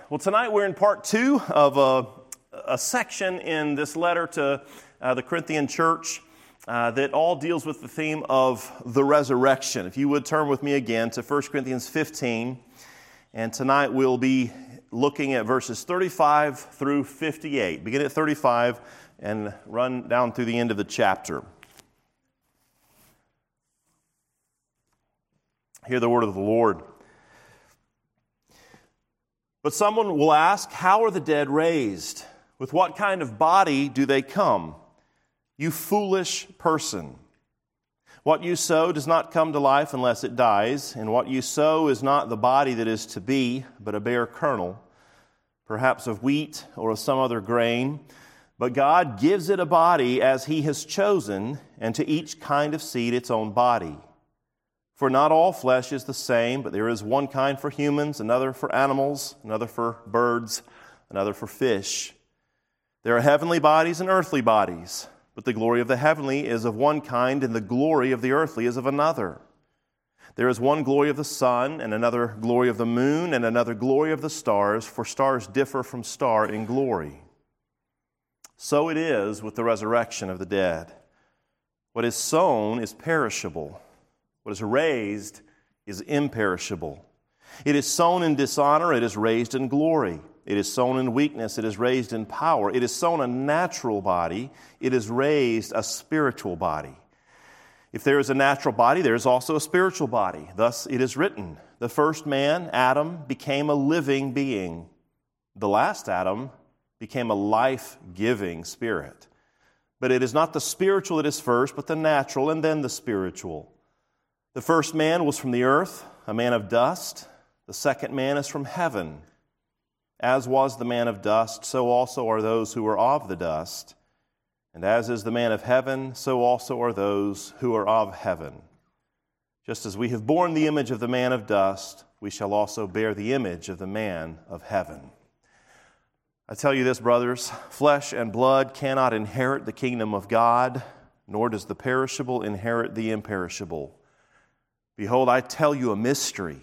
Well, tonight we're in part 2 of a section in this letter to the Corinthian church that all deals with the theme of the resurrection. If you would turn with me again to 1 Corinthians 15, and tonight we'll be looking at verses 35 through 58. Begin at 35 and run down through the end of the chapter. Hear the word of the Lord. But someone will ask, how are the dead raised? With what kind of body do they come? You foolish person. What you sow does not come to life unless it dies, and what you sow is not the body that is to be, but a bare kernel, perhaps of wheat or of some other grain. But God gives it a body as He has chosen, and to each kind of seed its own body. For not all flesh is the same, but there is one kind for humans, another for animals, another for birds, another for fish. There are heavenly bodies and earthly bodies, but the glory of the heavenly is of one kind, and the glory of the earthly is of another. There is one glory of the sun, and another glory of the moon, and another glory of the stars, for stars differ from star in glory. So it is with the resurrection of the dead. What is sown is perishable. What is raised is imperishable. It is sown in dishonor, it is raised in glory. It is sown in weakness, it is raised in power. It is sown a natural body, it is raised a spiritual body. If there is a natural body, there is also a spiritual body. Thus it is written, the first man, Adam, became a living being. The last Adam became a life-giving spirit. But it is not the spiritual that is first, but the natural, and then the spiritual. The first man was from the earth, a man of dust. The second man is from heaven. As was the man of dust, so also are those who are of the dust. And as is the man of heaven, so also are those who are of heaven. Just as we have borne the image of the man of dust, we shall also bear the image of the man of heaven. I tell you this, brothers, flesh and blood cannot inherit the kingdom of God, nor does the perishable inherit the imperishable. Behold, I tell you a mystery.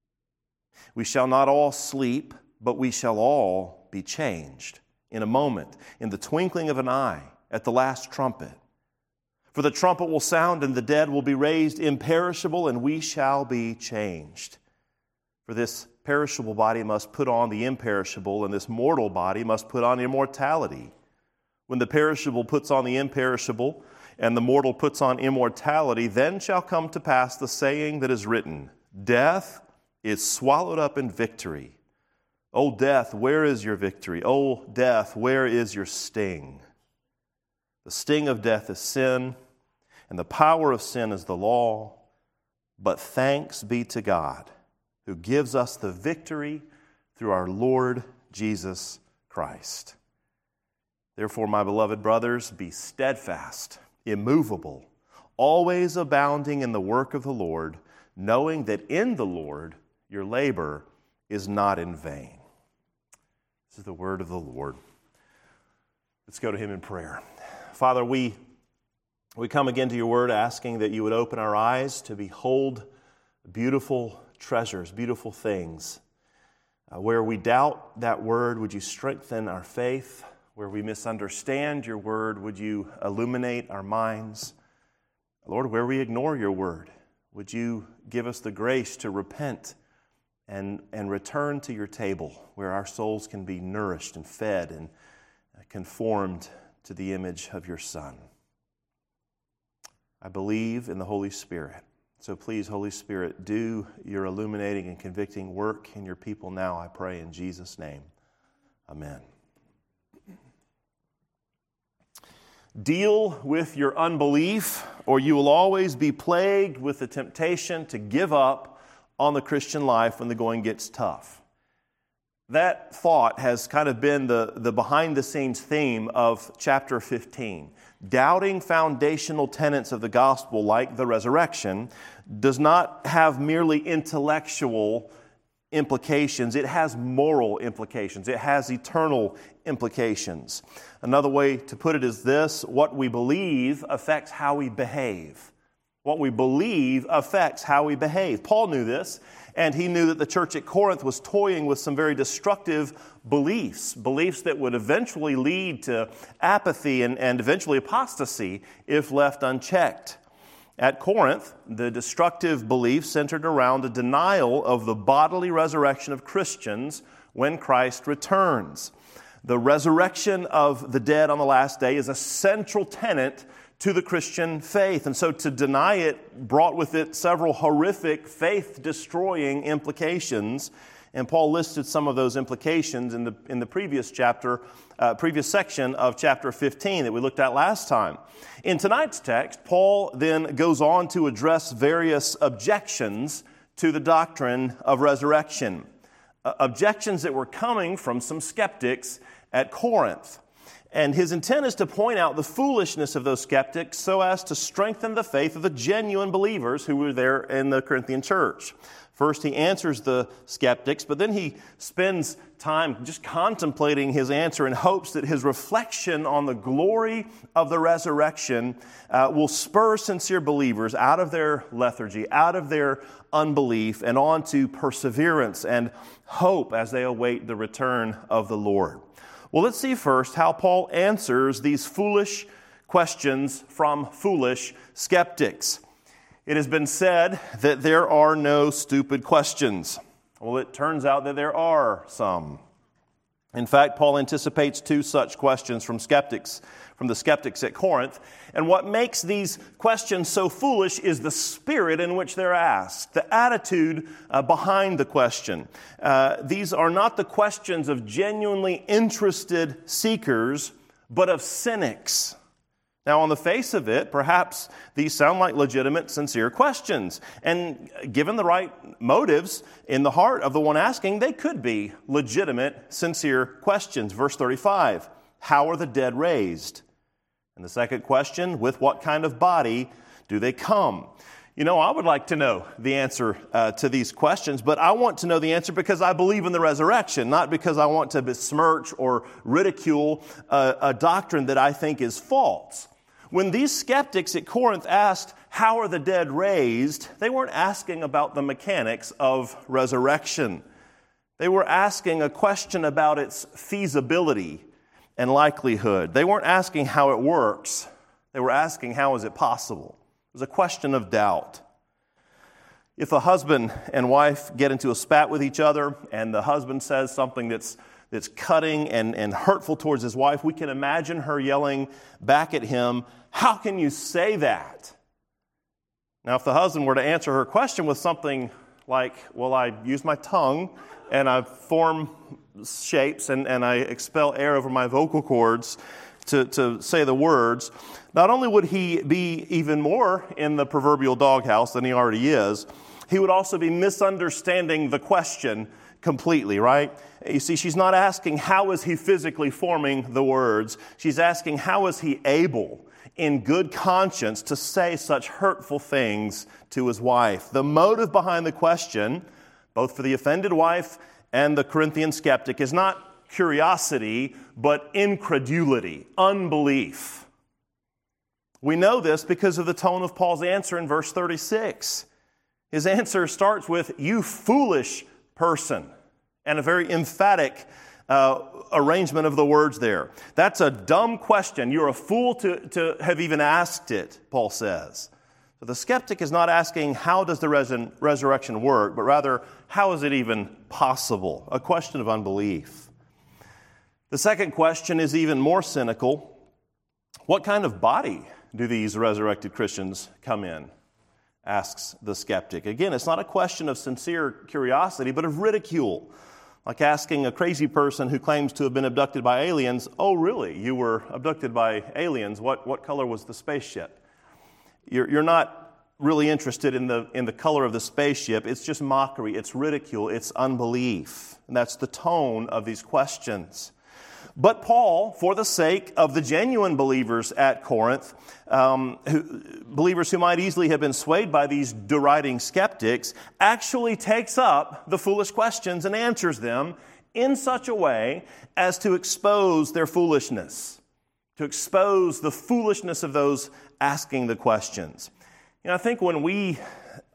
We shall not all sleep, but we shall all be changed in a moment, in the twinkling of an eye, at the last trumpet. For the trumpet will sound, and the dead will be raised imperishable, and we shall be changed. For this perishable body must put on the imperishable, and this mortal body must put on immortality. When the perishable puts on the imperishable, and the mortal puts on immortality, then shall come to pass the saying that is written, death is swallowed up in victory. O death, where is your victory? O death, where is your sting? The sting of death is sin, and the power of sin is the law. But thanks be to God, who gives us the victory through our Lord Jesus Christ. Therefore, my beloved brothers, be steadfast, immovable, always abounding in the work of the Lord, knowing that in the Lord your labor is not in vain. This is the word of the Lord. Let's go to Him in prayer. Father, we come again to your word asking that you would open our eyes to behold beautiful treasures, beautiful things. Where we doubt that word, would you strengthen our faith? Where we misunderstand your word, would you illuminate our minds? Lord, where we ignore your word, would you give us the grace to repent and return to your table where our souls can be nourished and fed and conformed to the image of your Son. I believe in the Holy Spirit. So please, Holy Spirit, do your illuminating and convicting work in your people now, I pray in Jesus' name. Amen. Deal with your unbelief, or you will always be plagued with the temptation to give up on the Christian life when the going gets tough. That thought has kind of been the behind-the-scenes theme of chapter 15. Doubting foundational tenets of the gospel, like the resurrection, does not have merely intellectual implications. It has moral implications. It has eternal implications. Another way to put it is this: what we believe affects how we behave. What we believe affects how we behave. Paul knew this, And he knew that the church at Corinth was toying with some very destructive beliefs that would eventually lead to apathy and eventually apostasy if left unchecked. At Corinth, the destructive belief centered around a denial of the bodily resurrection of Christians when Christ returns. The resurrection of the dead on the last day is a central tenet to the Christian faith. And so to deny it brought with it several horrific, faith-destroying implications. And Paul listed some of those implications in the previous section of chapter 15 that we looked at last time. In tonight's text, Paul then goes on to address various objections to the doctrine of resurrection. Objections that were coming from some skeptics at Corinth. And his intent is to point out the foolishness of those skeptics so as to strengthen the faith of the genuine believers who were there in the Corinthian church. First, he answers the skeptics, but then he spends time just contemplating his answer in hopes that his reflection on the glory of the resurrection will spur sincere believers out of their lethargy, out of their unbelief, and on to perseverance and hope as they await the return of the Lord. Well, let's see first how Paul answers these foolish questions from foolish skeptics. It has been said that there are no stupid questions. Well, it turns out that there are some. In fact, Paul anticipates two such questions from the skeptics at Corinth. And what makes these questions so foolish is the spirit in which they're asked, the attitude behind the question. These are not the questions of genuinely interested seekers, but of cynics. Now, on the face of it, perhaps these sound like legitimate, sincere questions. And given the right motives in the heart of the one asking, they could be legitimate, sincere questions. Verse 35, how are the dead raised? And the second question, with what kind of body do they come? You know, I would like to know the answer to these questions, but I want to know the answer because I believe in the resurrection, not because I want to besmirch or ridicule a doctrine that I think is false. When these skeptics at Corinth asked, how are the dead raised? They weren't asking about the mechanics of resurrection. They were asking a question about its feasibility and likelihood. They weren't asking how it works. They were asking, how is it possible? It was a question of doubt. If a husband and wife get into a spat with each other and the husband says something that's cutting and hurtful towards his wife, we can imagine her yelling back at him, how can you say that? Now, if the husband were to answer her question with something like, well, I use my tongue and I form shapes and I expel air over my vocal cords to say the words, not only would he be even more in the proverbial doghouse than he already is, he would also be misunderstanding the question completely, right? You see, she's not asking how is he physically forming the words. She's asking how is he able in good conscience to say such hurtful things to his wife. The motive behind the question, both for the offended wife and the Corinthian skeptic, is not curiosity, but incredulity, unbelief. We know this because of the tone of Paul's answer in verse 36. His answer starts with, you foolish person, and a very emphatic arrangement of the words there. That's a dumb question. You're a fool to have even asked it, Paul says. So the skeptic is not asking, how does the resurrection work, but rather, how is it even possible? A question of unbelief. The second question is even more cynical. What kind of body do these resurrected Christians come in? Asks the skeptic. Again, it's not a question of sincere curiosity, but of ridicule. Like asking a crazy person who claims to have been abducted by aliens, oh really, you were abducted by aliens, what color was the spaceship? You're not really interested in the color of the spaceship, it's just mockery, it's ridicule, it's unbelief. And that's the tone of these questions. But Paul, for the sake of the genuine believers at Corinth, believers who might easily have been swayed by these deriding skeptics, actually takes up the foolish questions and answers them in such a way as to expose their foolishness, to expose the foolishness of those asking the questions. You know, I think when we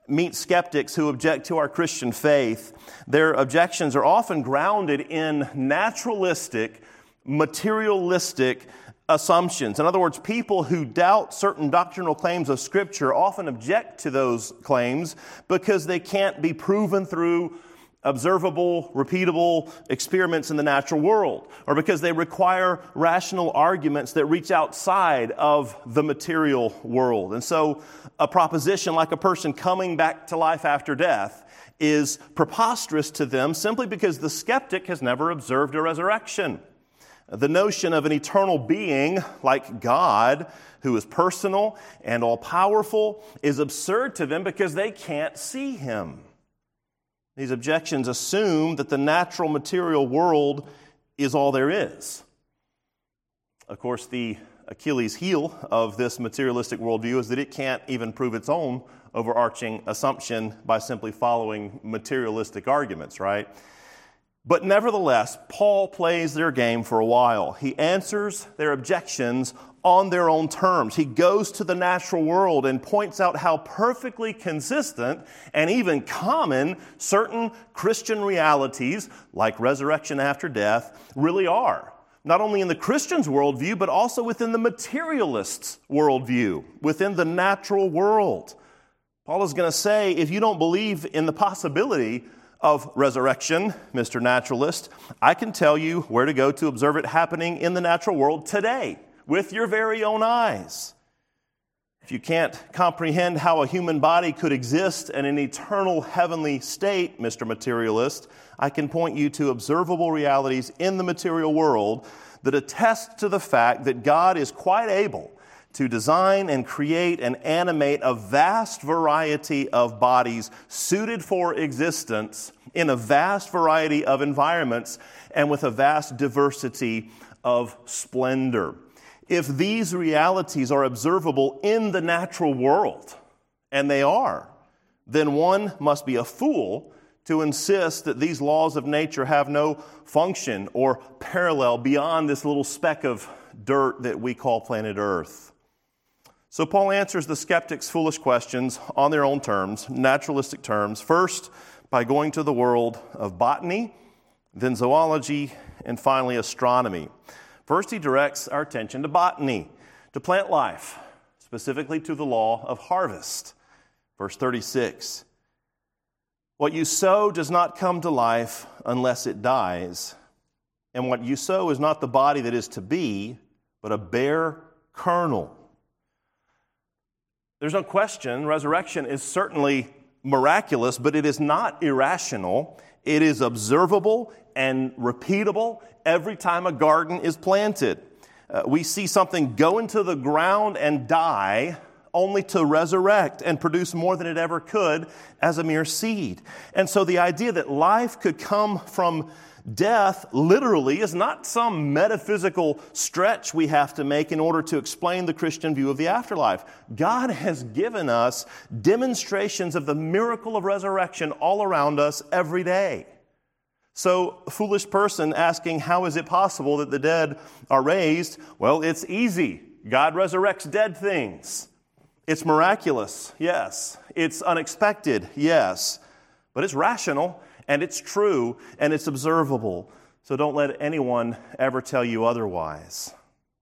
meet skeptics who object to our Christian faith, their objections are often grounded in naturalistic, materialistic assumptions. In other words, people who doubt certain doctrinal claims of Scripture often object to those claims because they can't be proven through observable, repeatable experiments in the natural world, or because they require rational arguments that reach outside of the material world. And so a proposition like a person coming back to life after death is preposterous to them simply because the skeptic has never observed a resurrection. The notion of an eternal being like God, who is personal and all-powerful, is absurd to them because they can't see Him. These objections assume that the natural material world is all there is. Of course, the Achilles heel of this materialistic worldview is that it can't even prove its own overarching assumption by simply following materialistic arguments, right? But nevertheless, Paul plays their game for a while. He answers their objections on their own terms. He goes to the natural world and points out how perfectly consistent and even common certain Christian realities, like resurrection after death, really are. Not only in the Christian's worldview, but also within the materialist's worldview, within the natural world. Paul is going to say, if you don't believe in the possibility of resurrection, Mr. Naturalist, I can tell you where to go to observe it happening in the natural world today, with your very own eyes. If you can't comprehend how a human body could exist in an eternal heavenly state, Mr. Materialist, I can point you to observable realities in the material world that attest to the fact that God is quite able to design and create and animate a vast variety of bodies suited for existence in a vast variety of environments and with a vast diversity of splendor. If these realities are observable in the natural world, and they are, then one must be a fool to insist that these laws of nature have no function or parallel beyond this little speck of dirt that we call planet Earth. So Paul answers the skeptics' foolish questions on their own terms, naturalistic terms, first by going to the world of botany, then zoology, and finally astronomy. First, he directs our attention to botany, to plant life, specifically to the law of harvest. Verse 36, what you sow does not come to life unless it dies, and what you sow is not the body that is to be, but a bare kernel. There's no question, resurrection is certainly miraculous, but it is not irrational. It is observable and repeatable every time a garden is planted. We see something go into the ground and die only to resurrect and produce more than it ever could as a mere seed. And so the idea that life could come from death literally is not some metaphysical stretch we have to make in order to explain the Christian view of the afterlife. God has given us demonstrations of the miracle of resurrection all around us every day. So, a foolish person asking, how is it possible that the dead are raised? Well, it's easy. God resurrects dead things. It's miraculous, yes. It's unexpected, yes. But it's rational, and it's true, and it's observable. So don't let anyone ever tell you otherwise.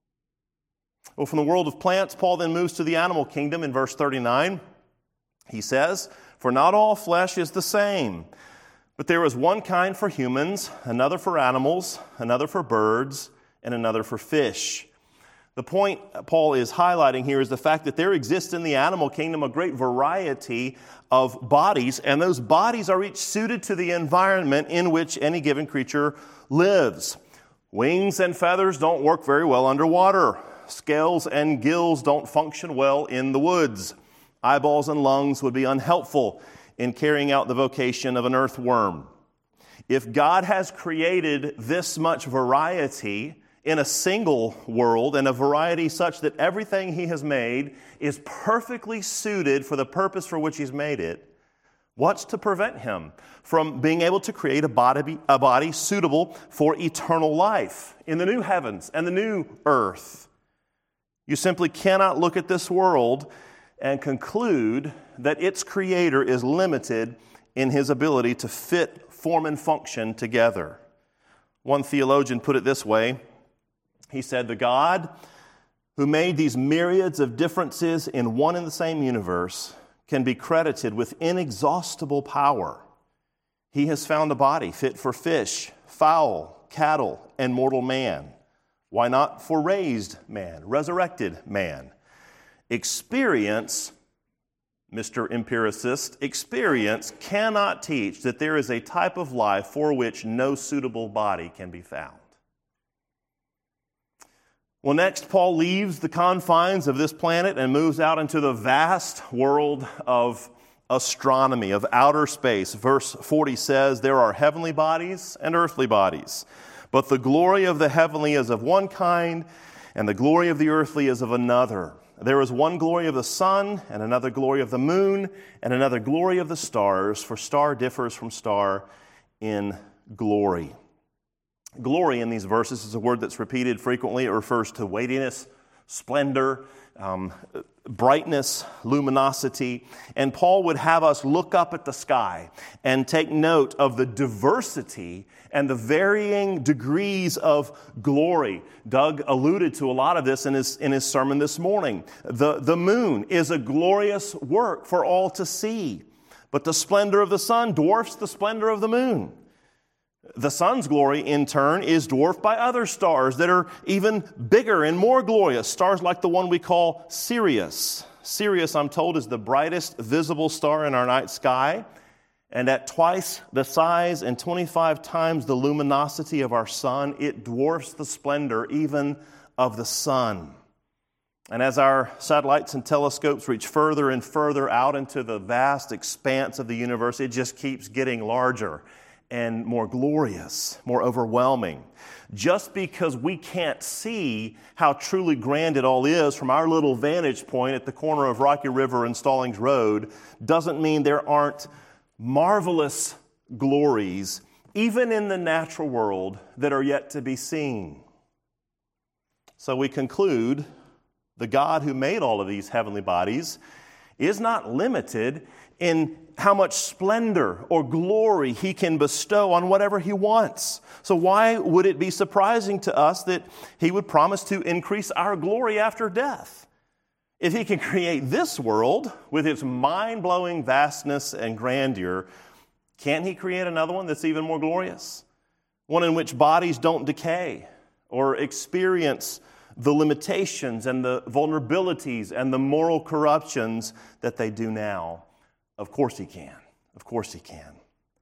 Well, from the world of plants, Paul then moves to the animal kingdom in verse 39. He says, for not all flesh is the same, but there is one kind for humans, another for animals, another for birds, and another for fish. The point Paul is highlighting here is the fact that there exists in the animal kingdom a great variety of bodies, and those bodies are each suited to the environment in which any given creature lives. Wings and feathers don't work very well underwater. Scales and gills don't function well in the woods. Eyeballs and lungs would be unhelpful in carrying out the vocation of an earthworm. If God has created this much variety in a single world, and a variety such that everything He has made is perfectly suited for the purpose for which He's made it, what's to prevent Him from being able to create a body suitable for eternal life in the new heavens and the new earth? You simply cannot look at this world and conclude that its creator is limited in his ability to fit form and function together. One theologian put it this way. He said, the God who made these myriads of differences in one and the same universe can be credited with inexhaustible power. He has found a body fit for fish, fowl, cattle, and mortal man. Why not for raised man, resurrected man? Experience, Mr. Empiricist, experience cannot teach that there is a type of life for which no suitable body can be found. Well, next, Paul leaves the confines of this planet and moves out into the vast world of astronomy, of outer space. Verse 40 says, there are heavenly bodies and earthly bodies, but the glory of the heavenly is of one kind, and the glory of the earthly is of another. There is one glory of the sun, and another glory of the moon, and another glory of the stars, for star differs from star in glory. Glory in these verses is a word that's repeated frequently. It refers to weightiness, splendor, brightness, luminosity. And Paul would have us look up at the sky and take note of the diversity and the varying degrees of glory. Doug alluded to a lot of this in his sermon this morning. The moon is a glorious work for all to see, but the splendor of the sun dwarfs the splendor of the moon. The sun's glory, in turn, is dwarfed by other stars that are even bigger and more glorious, stars like the one we call Sirius. Sirius, I'm told, is the brightest visible star in our night sky, and at twice the size and 25 times the luminosity of our sun, it dwarfs the splendor even of the sun. And as our satellites and telescopes reach further and further out into the vast expanse of the universe, it just keeps getting larger and more glorious, more overwhelming. Just because we can't see how truly grand it all is from our little vantage point at the corner of Rocky River and Stallings Road doesn't mean there aren't marvelous glories, even in the natural world, that are yet to be seen. So we conclude the God who made all of these heavenly bodies is not limited in how much splendor or glory he can bestow on whatever he wants. So why would it be surprising to us that he would promise to increase our glory after death? If he can create this world with its mind-blowing vastness and grandeur, can't he create another one that's even more glorious? One in which bodies don't decay or experience the limitations and the vulnerabilities and the moral corruptions that they do now. Of course he can. Of course he can.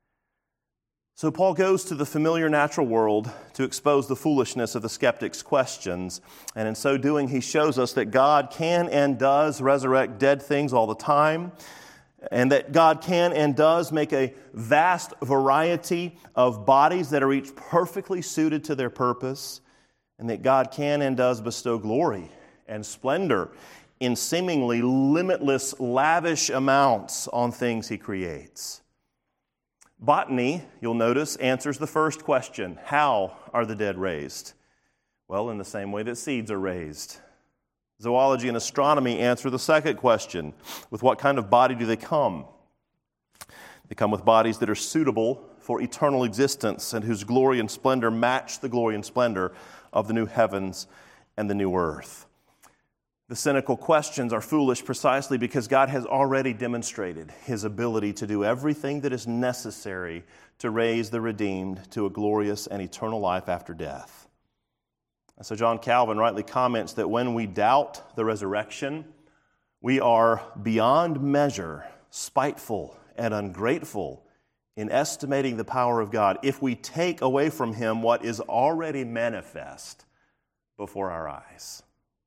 So Paul goes to the familiar natural world to expose the foolishness of the skeptics' questions. And in so doing, he shows us that God can and does resurrect dead things all the time, and that God can and does make a vast variety of bodies that are each perfectly suited to their purpose, and that God can and does bestow glory and splendor in seemingly limitless, lavish amounts on things he creates. Botany, you'll notice, answers the first question: how are the dead raised? Well, in the same way that seeds are raised. Zoology and astronomy answer the second question: with what kind of body do they come? They come with bodies that are suitable for eternal existence and whose glory and splendor match the glory and splendor of the new heavens and the new earth. The cynical questions are foolish precisely because God has already demonstrated his ability to do everything that is necessary to raise the redeemed to a glorious and eternal life after death. And so John Calvin rightly comments that when we doubt the resurrection, we are beyond measure spiteful and ungrateful in estimating the power of God if we take away from him what is already manifest before our eyes.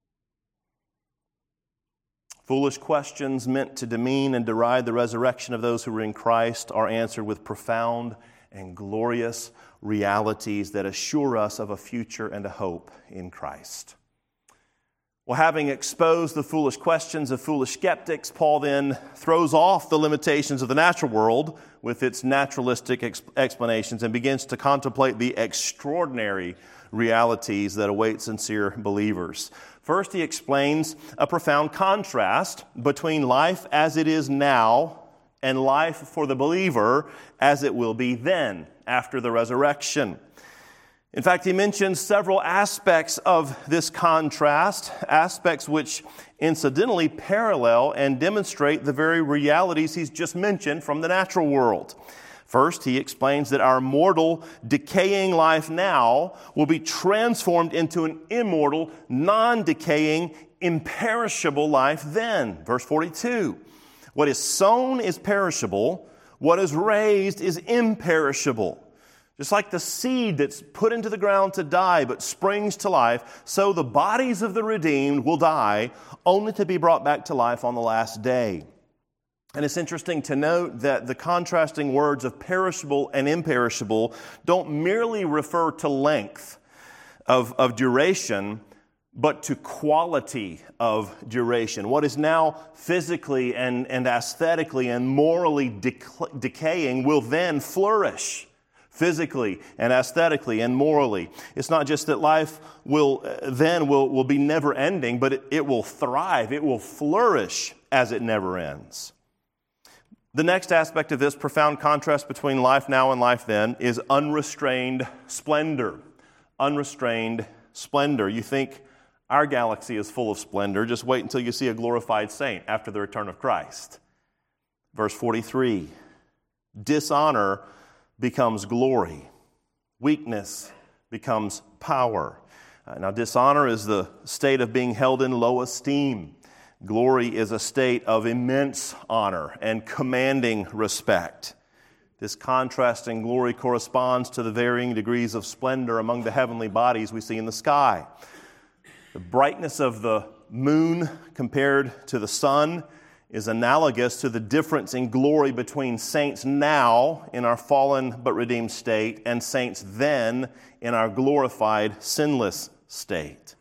Foolish questions meant to demean and deride the resurrection of those who were in Christ are answered with profound and glorious realities that assure us of a future and a hope in Christ. Well, having exposed the foolish questions of foolish skeptics, Paul then throws off the limitations of the natural world with its naturalistic explanations and begins to contemplate the extraordinary realities that await sincere believers. First, he explains a profound contrast between life as it is now and life for the believer as it will be then, after the resurrection. In fact, he mentions several aspects of this contrast, aspects which incidentally parallel and demonstrate the very realities he's just mentioned from the natural world. First, he explains that our mortal, decaying life now will be transformed into an immortal, non-decaying, imperishable life then. Verse 42, what is sown is perishable, what is raised is imperishable. Just like the seed that's put into the ground to die but springs to life, so the bodies of the redeemed will die, only to be brought back to life on the last day. And it's interesting to note that the contrasting words of perishable and imperishable don't merely refer to length of duration, but to quality of duration. What is now physically and aesthetically and morally decaying will then flourish. Physically and aesthetically and morally. It's not just that life will be never ending, but it will thrive. It will flourish as it never ends. The next aspect of this profound contrast between life now and life then is unrestrained splendor. Unrestrained splendor. You think our galaxy is full of splendor. Just wait until you see a glorified saint after the return of Christ. Verse 43. Dishonor becomes glory. Weakness becomes power. Now, dishonor is the state of being held in low esteem. Glory is a state of immense honor and commanding respect. This contrasting glory corresponds to the varying degrees of splendor among the heavenly bodies we see in the sky. The brightness of the moon compared to the sun is analogous to the difference in glory between saints now in our fallen but redeemed state and saints then in our glorified sinless state.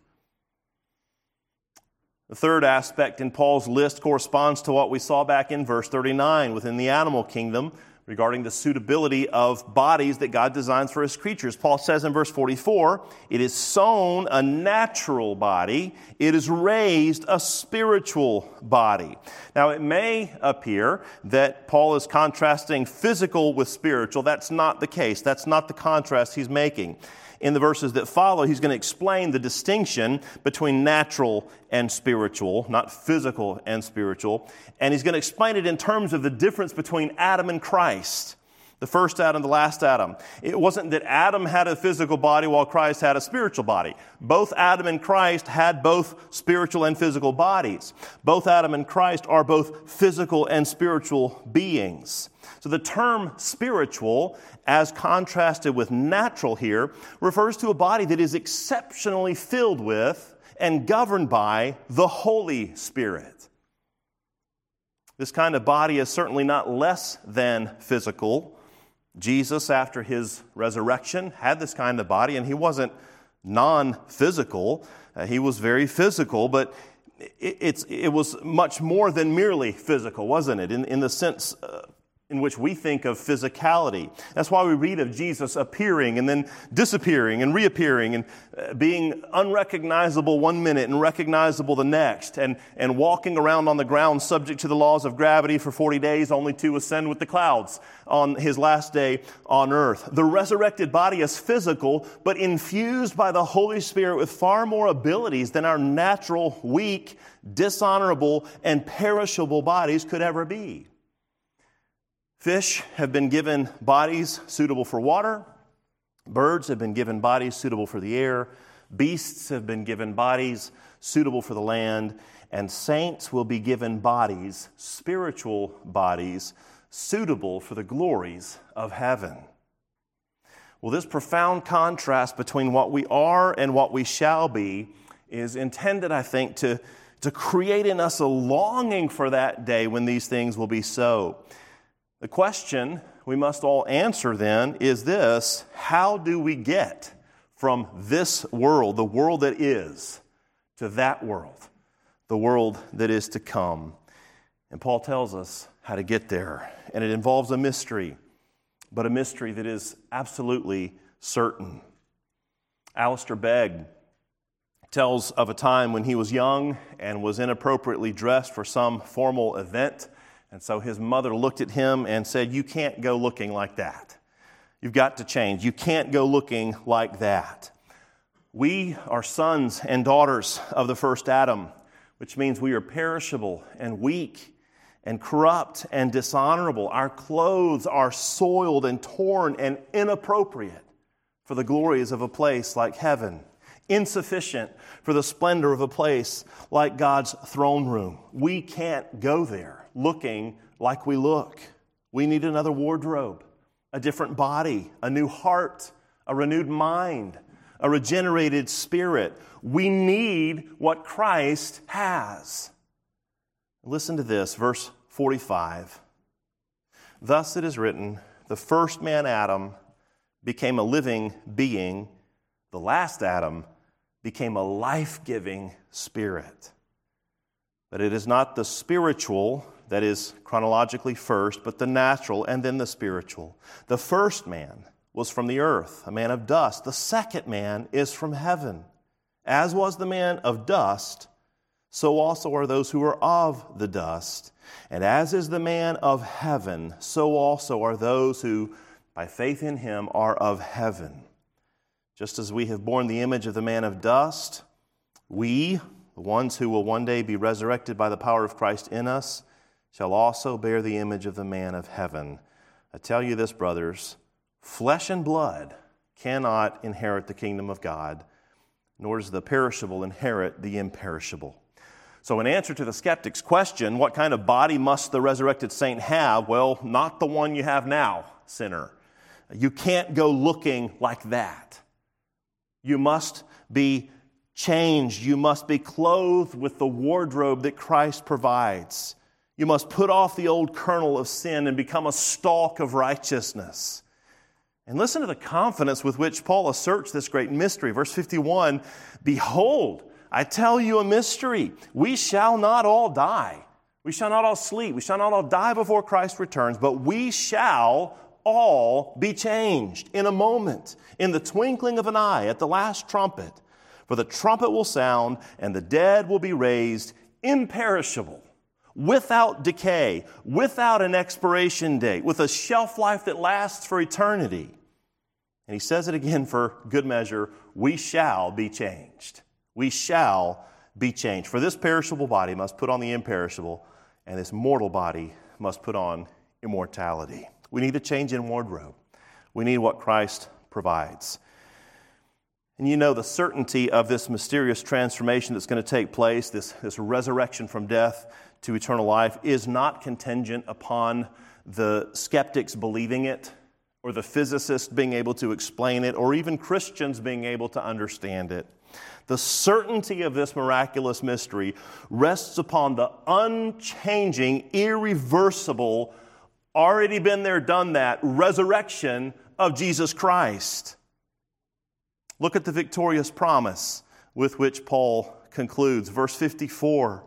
The third aspect in Paul's list corresponds to what we saw back in verse 39 within the animal kingdom regarding the suitability of bodies that God designs for His creatures. Paul says in verse 44, it is sown a natural body, it is raised a spiritual body. Now it may appear that Paul is contrasting physical with spiritual. That's not the case. That's not the contrast he's making. In the verses that follow, he's going to explain the distinction between natural and spiritual, not physical and spiritual. And he's going to explain it in terms of the difference between Adam and Christ, the first Adam, the last Adam. It wasn't that Adam had a physical body while Christ had a spiritual body. Both Adam and Christ had both spiritual and physical bodies. Both Adam and Christ are both physical and spiritual beings. So the term spiritual, as contrasted with natural here, refers to a body that is exceptionally filled with and governed by the Holy Spirit. This kind of body is certainly not less than physical. Jesus, after His resurrection, had this kind of body, and He wasn't non-physical. He was very physical, but it was much more than merely physical, wasn't it? In the sense in which we think of physicality. That's why we read of Jesus appearing and then disappearing and reappearing and being unrecognizable one minute and recognizable the next, and walking around on the ground subject to the laws of gravity for 40 days only to ascend with the clouds on His last day on earth. The resurrected body is physical, but infused by the Holy Spirit with far more abilities than our natural, weak, dishonorable, and perishable bodies could ever be. Fish have been given bodies suitable for water. Birds have been given bodies suitable for the air. Beasts have been given bodies suitable for the land. And saints will be given bodies, spiritual bodies, suitable for the glories of heaven. Well, this profound contrast between what we are and what we shall be is intended, I think, to create in us a longing for that day when these things will be so. The question we must all answer then is this: how do we get from this world, the world that is, to that world, the world that is to come. And Paul tells us how to get there. And it involves a mystery, but a mystery that is absolutely certain. Alistair Begg tells of a time when he was young and was inappropriately dressed for some formal event. And so his mother looked at him and said, "You can't go looking like that. You've got to change. You can't go looking like that." We are sons and daughters of the first Adam, which means we are perishable and weak and corrupt and dishonorable. Our clothes are soiled and torn and inappropriate for the glories of a place like heaven, insufficient for the splendor of a place like God's throne room. We can't go there looking like we look. We need another wardrobe, a different body, a new heart, a renewed mind, a regenerated spirit. We need what Christ has. Listen to this, verse 45. "Thus it is written, the first man, Adam, became a living being. The last Adam became a life-giving spirit. But it is not the spiritual that is chronologically first, but the natural and then the spiritual. The first man was from the earth, a man of dust. The second man is from heaven. As was the man of dust, so also are those who are of the dust. And as is the man of heaven, so also are those who, by faith in him, are of heaven. Just as we have borne the image of the man of dust, we, the ones who will one day be resurrected by the power of Christ in us, shall also bear the image of the man of heaven. I tell you this, brothers, flesh and blood cannot inherit the kingdom of God, nor does the perishable inherit the imperishable." So in answer to the skeptic's question, what kind of body must the resurrected saint have? Well, not the one you have now, sinner. You can't go looking like that. You must be changed. You must be clothed with the wardrobe that Christ provides. You must put off the old kernel of sin and become a stalk of righteousness. And listen to the confidence with which Paul asserts this great mystery. Verse 51, "Behold, I tell you a mystery. We shall not all die. We shall not all sleep. We shall not all die before Christ returns, but we shall all be changed in a moment, in the twinkling of an eye, at the last trumpet. For the trumpet will sound, and the dead will be raised imperishable, without decay, without an expiration date, with a shelf life that lasts for eternity." And he says it again for good measure, we shall be changed. We shall be changed. For this perishable body must put on the imperishable, and this mortal body must put on immortality. We need a change in wardrobe. We need what Christ provides. And you know the certainty of this mysterious transformation that's going to take place, this resurrection from death to eternal life, is not contingent upon the skeptics believing it, or the physicists being able to explain it, or even Christians being able to understand it. The certainty of this miraculous mystery rests upon the unchanging, irreversible, already been there, done that, resurrection of Jesus Christ. Look at the victorious promise with which Paul concludes. Verse 54,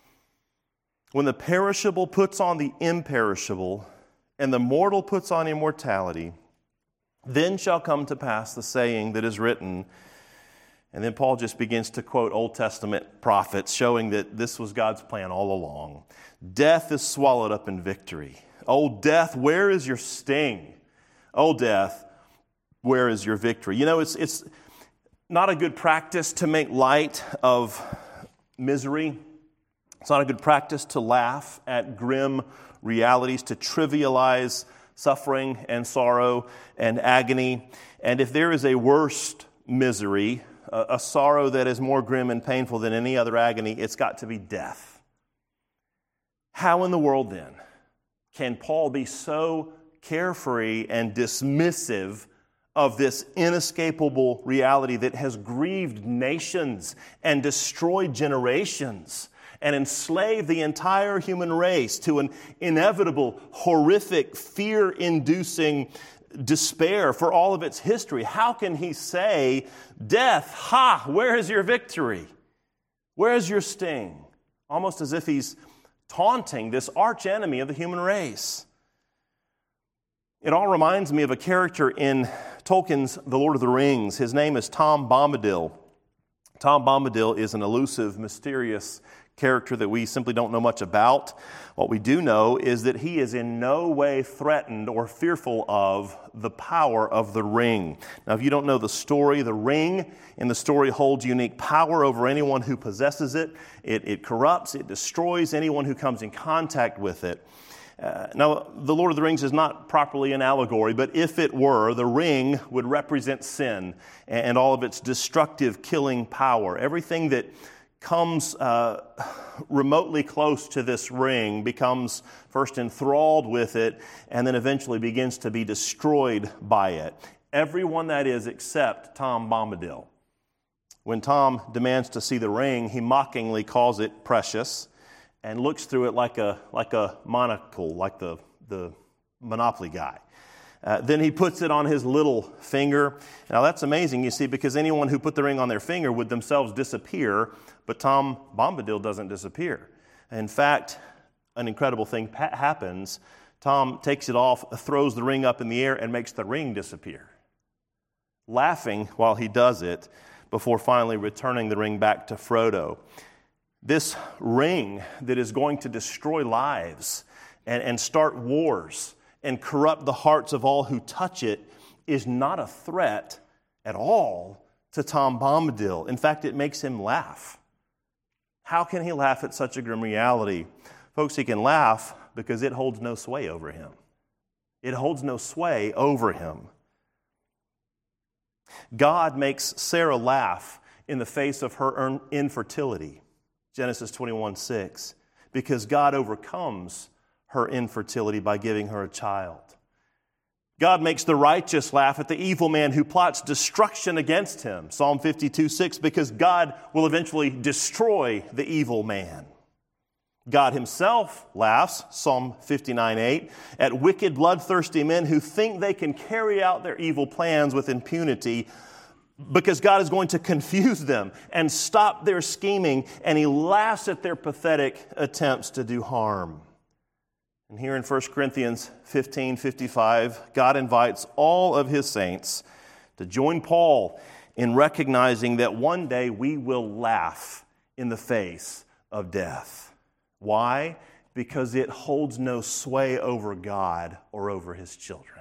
"When the perishable puts on the imperishable, and the mortal puts on immortality, then shall come to pass the saying that is written." And then Paul just begins to quote Old Testament prophets, showing that this was God's plan all along. "Death is swallowed up in victory. O death, where is your sting? O death, where is your victory?" You know, it's not a good practice to make light of misery. It's not a good practice to laugh at grim realities, to trivialize suffering and sorrow and agony. And if there is a worse misery, a sorrow that is more grim and painful than any other agony, it's got to be death. How in the world then can Paul be so carefree and dismissive of this inescapable reality that has grieved nations and destroyed generations and enslaved the entire human race to an inevitable, horrific, fear-inducing despair for all of its history? How can he say, "Death, ha, where is your victory?" Where's your sting? Almost as if he's taunting this archenemy of the human race. It all reminds me of a character in Tolkien's The Lord of the Rings. His name is Tom Bombadil. Tom Bombadil is an elusive, mysterious character that we simply don't know much about. What we do know is that he is in no way threatened or fearful of the power of the ring. Now, if you don't know the story, the ring in the story holds unique power over anyone who possesses it. It corrupts, it destroys anyone who comes in contact with it. Now, the Lord of the Rings is not properly an allegory, but if it were, the ring would represent sin and all of its destructive, killing power. Everything that comes remotely close to this ring becomes first enthralled with it and then eventually begins to be destroyed by it. Everyone, that is, except Tom Bombadil. When Tom demands to see the ring, he mockingly calls it precious and looks through it like a monocle, like the Monopoly guy. Then he puts it on his little finger. Now that's amazing, you see, because anyone who put the ring on their finger would themselves disappear, but Tom Bombadil doesn't disappear. In fact, an incredible thing happens. Tom takes it off, throws the ring up in the air, and makes the ring disappear, laughing while he does it before finally returning the ring back to Frodo. This ring that is going to destroy lives and start wars and corrupt the hearts of all who touch it is not a threat at all to Tom Bombadil. In fact, it makes him laugh. How can he laugh at such a grim reality? Folks, he can laugh because it holds no sway over him. It holds no sway over him. God makes Sarah laugh in the face of her infertility. Genesis 21:6, because God overcomes her infertility by giving her a child. God makes the righteous laugh at the evil man who plots destruction against him. Psalm 52:6, because God will eventually destroy the evil man. God himself laughs, Psalm 59:8, at wicked, bloodthirsty men who think they can carry out their evil plans with impunity, because God is going to confuse them and stop their scheming, and he laughs at their pathetic attempts to do harm. And here in 1 Corinthians 15:55, God invites all of his saints to join Paul in recognizing that one day we will laugh in the face of death. Why? Because it holds no sway over God or over his children.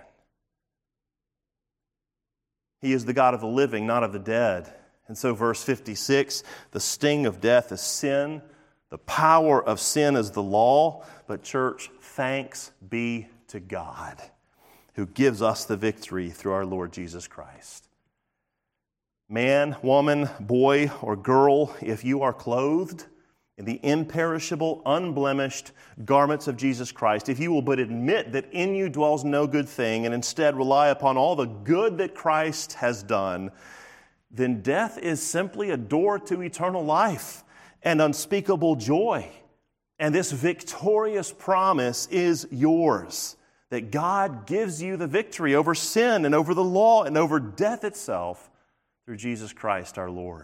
He is the God of the living, not of the dead. And so verse 56, the sting of death is sin. The power of sin is the law. But church, thanks be to God who gives us the victory through our Lord Jesus Christ. Man, woman, boy, or girl, if you are clothed in the imperishable, unblemished garments of Jesus Christ, if you will but admit that in you dwells no good thing and instead rely upon all the good that Christ has done, then death is simply a door to eternal life and unspeakable joy. And this victorious promise is yours, that God gives you the victory over sin and over the law and over death itself through Jesus Christ our Lord.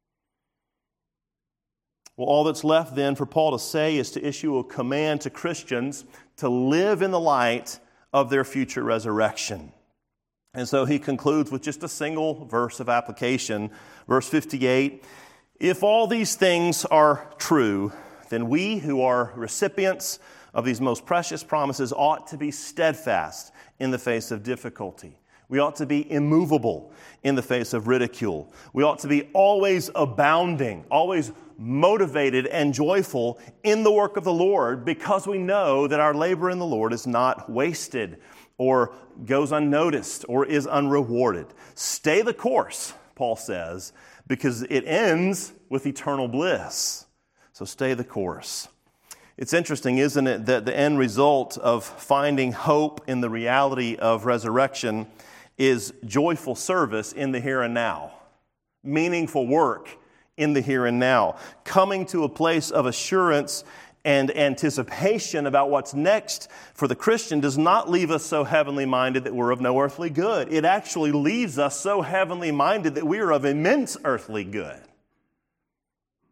Well, all that's left then for Paul to say is to issue a command to Christians to live in the light of their future resurrection. And so he concludes with just a single verse of application, verse 58. If all these things are true, then we who are recipients of these most precious promises ought to be steadfast in the face of difficulty. We ought to be immovable in the face of ridicule. We ought to be always abounding, always motivated and joyful in the work of the Lord, because we know that our labor in the Lord is not wasted or goes unnoticed or is unrewarded. Stay the course, Paul says, because it ends with eternal bliss. So stay the course. It's interesting, isn't it, that the end result of finding hope in the reality of resurrection is joyful service in the here and now, meaningful work in the here and now, coming to a place of assurance and anticipation about what's next for the Christian does not leave us so heavenly minded that we're of no earthly good. It actually leaves us so heavenly minded that we are of immense earthly good.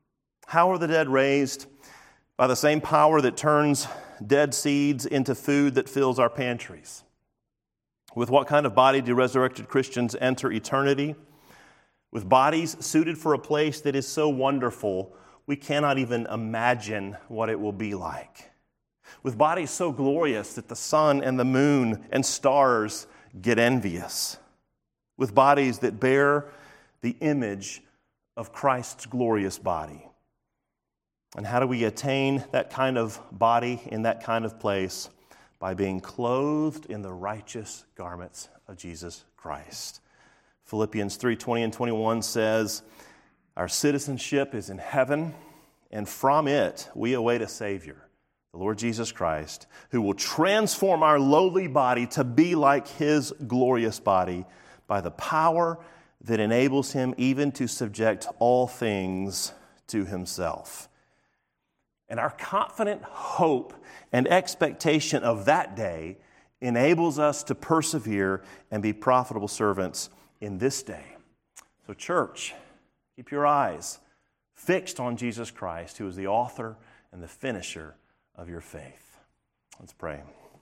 How are the dead raised? By the same power that turns dead seeds into food that fills our pantries. With what kind of body do resurrected Christians enter eternity? With bodies suited for a place that is so wonderful, we cannot even imagine what it will be like. With bodies so glorious that the sun and the moon and stars get envious. With bodies that bear the image of Christ's glorious body. And how do we attain that kind of body in that kind of place? By being clothed in the righteous garments of Jesus Christ. Philippians 3:20 and 21 says, our citizenship is in heaven, and from it we await a Savior, the Lord Jesus Christ, who will transform our lowly body to be like His glorious body by the power that enables Him even to subject all things to Himself. And our confident hope and expectation of that day enables us to persevere and be profitable servants in this day. So church, keep your eyes fixed on Jesus Christ, who is the author and the finisher of your faith. Let's pray.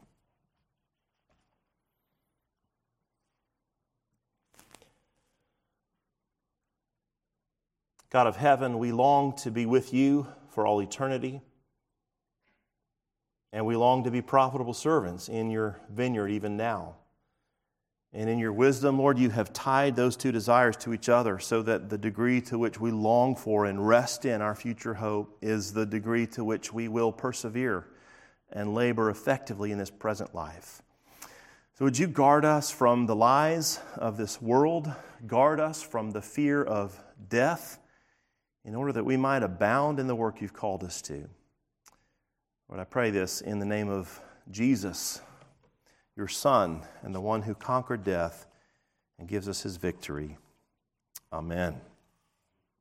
God of heaven, we long to be with you for all eternity. And we long to be profitable servants in your vineyard even now. And in your wisdom, Lord, you have tied those two desires to each other so that the degree to which we long for and rest in our future hope is the degree to which we will persevere and labor effectively in this present life. So would you guard us from the lies of this world, guard us from the fear of death, in order that we might abound in the work you've called us to. Lord, I pray this in the name of Jesus, your Son, and the one who conquered death and gives us his victory. Amen.